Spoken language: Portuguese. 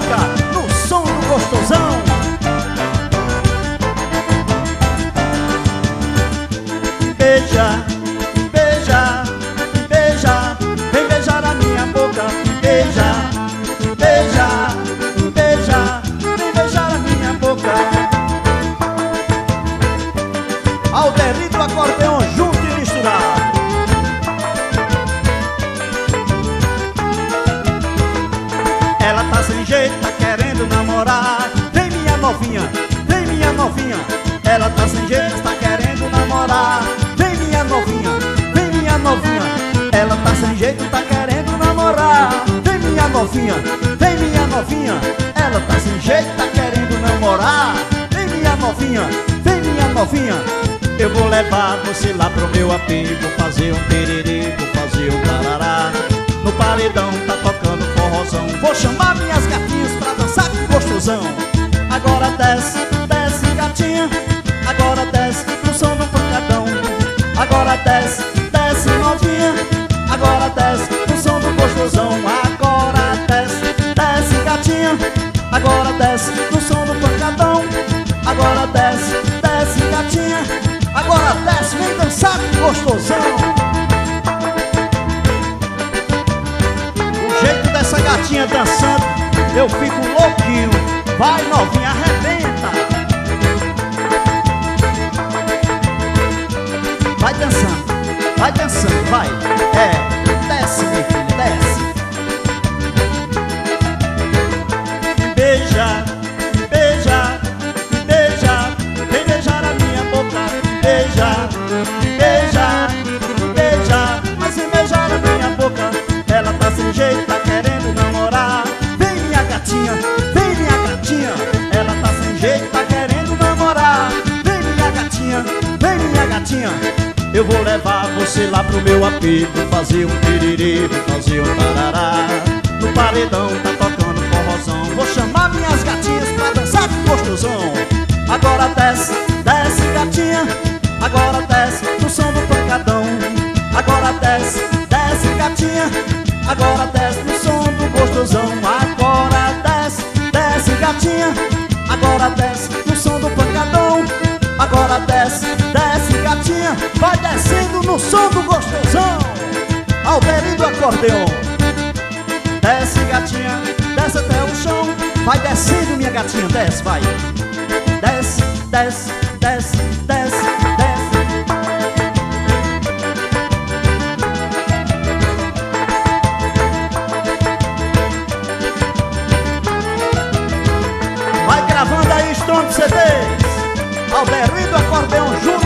boca, no som do gostosão. Beija, beija, beija, vem beijar a minha boca. Beija, beija, beija, vem beijar a minha boca. Alderi do acordeão junto e misturado. Ela tá sem jeito, tá querendo namorar. Vem minha novinha, vem minha novinha. Ela tá sem jeito, tá querendo namorar. Vem minha novinha, vem minha novinha. Ela tá sem jeito, tá querendo namorar. Vem minha novinha, vem minha novinha. Ela tá sem jeito, tá querendo namorar. Vem minha novinha, vem minha novinha. Eu vou levar você lá pro meu apê. Vou fazer um tererê, vou fazer um tarará. No paredão tá tocando forrozão. Vou chamar minhas gatinhas pra dançar com gostosão. Agora desce, desce gatinha. Agora desce no som do pancadão. Agora desce, desce novinha. Agora desce no som do gostosão. Agora desce, desce gatinha. Agora desce no som do pancadão. Agora desce, desce gatinha. Agora desce, vem dançar com gostosão. O jeito dessa gatinha dançando, eu fico louquinho. Vai novinha, arrebenta. Vai dançando, vai dançando, vai. Desce minha filha, desce. Beija, beija, beija, vem beijar a minha boca. Beija, beija, beija, mas vem beijar a minha boca. Ela tá sem jeito, tá querendo namorar. Vem minha gatinha, vem minha gatinha. Ela tá sem jeito, tá querendo namorar. Vem minha gatinha, vem minha gatinha. Eu vou levar você lá pro meu apê. Vou fazer um tererê, vou fazer um tarará. No paredão tá tocando forrozão. Vou chamar minhas gatinhas pra dançar com gostosão. Agora desce, desce gatinha. Agora desce no som do pancadão. Agora desce, desce gatinha. Agora desce no som do gostosão. Agora desce, desce gatinha. Agora desce no som do pancadão. Agora desce, desce gatinha. Vai descendo no som do gostosão. Alderi do acordeão. Desce gatinha, desce até o chão. Vai descendo minha gatinha, desce, vai. Desce, desce, desce, desce, desce. Vai gravando aí, Stone CDs. Alderi do acordeão junto.